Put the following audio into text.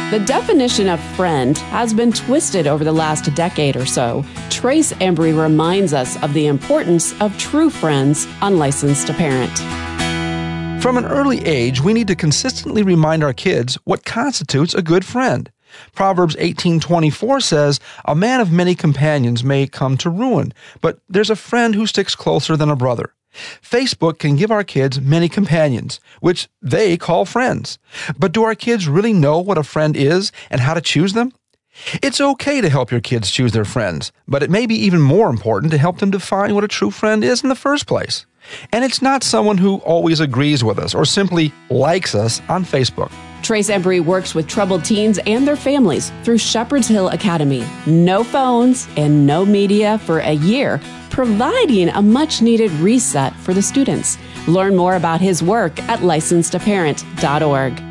The definition of friend has been twisted over the last decade or so. Trace Embry reminds us of the importance of true friends on Licensed to Parent. From an early age, we need to consistently remind our kids what constitutes a good friend. Proverbs 18:24 says, "A man of many companions may come to ruin, but there's a friend who sticks closer than a brother." Facebook can give our kids many companions, which they call friends. But do our kids really know what a friend is and how to choose them? It's okay to help your kids choose their friends, but it may be even more important to help them define what a true friend is in the first place. And it's not someone who always agrees with us or simply likes us on Facebook. Trace Embry works with troubled teens and their families through Shepherd's Hill Academy. No phones and no media for a year, providing a much-needed reset for the students. Learn more about his work at licensedtoparent.org.